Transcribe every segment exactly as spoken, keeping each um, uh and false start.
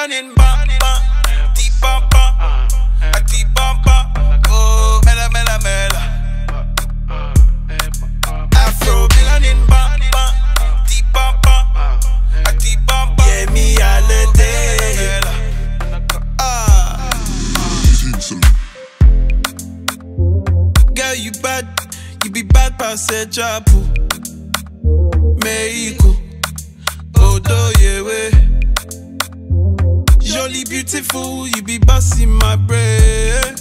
melanin bamba, deep bamba, a deep bamba, oh mela mela mela. Afro melanin bamba, deep bamba, a deep bamba, yeah me all day. Ah, girl you bad, you be bad pass a chapu, Mexico, Odo yewe. Jolly beautiful, you be bossing my brain.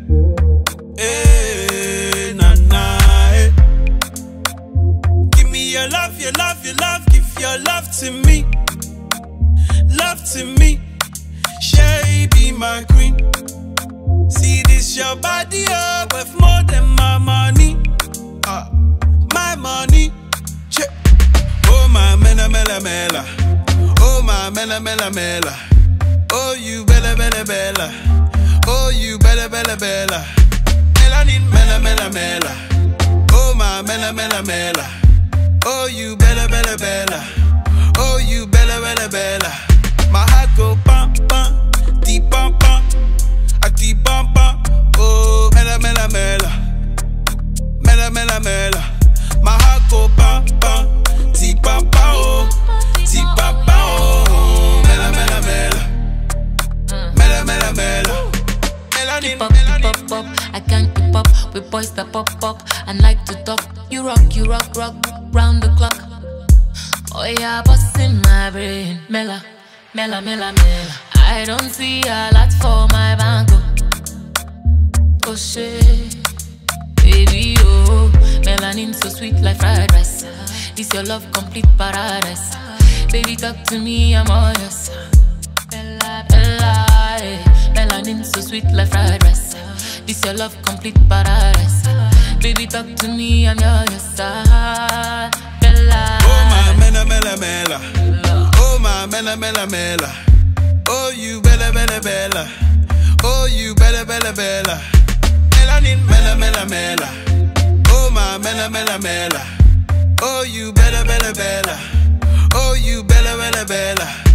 Hey, nah, nah, hey. Give me your love, your love, your love. Give your love to me. Love to me. Sherry be my queen. See this your body, oh, worth more than my money. Uh, my money. Check. Oh, my mela, mela, mela. Oh, my mela, mela, mela. Oh, you bella, bella, bella. Oh, you bella, bella, bella. Melanin, mela, mela, mela. Oh, my mela, mela, mela. Oh, you bella, bella, bella. Oh, you bella, bella, bella. My heart go bam, bam, deep bam, bam, a deep bam, bam. Oh, mela, mela, mela. Mela, mela, mela. My heart go bam, bam, deep bam, bam. Oh, deep bam, bam. Oh, mela, mela, mela. Mela, mela, mela. Keep up, keep up, up. I can't keep up with boys that pop up and like to talk. You rock, you rock, rock round the clock. Oh yeah, busting my brain. Mela, mela, mela, mela. I don't see a lot for my banco. Oh shit, baby, oh. Melanin so sweet like fried rice. This your love complete paradise. Baby, talk to me, I'm all yours. Bella, bella, eh. Melanin so sweet like fried rice. This your love complete paradise. Baby, talk to me, I'm yours. Bella. Oh my mela mela mela. Oh my mela mela mela. Oh you bella bella bella. Oh you bella bella bella. Melanin mela mela mela. Oh my mela mela mela. Oh you bella bella bella. Oh you bella bella bella.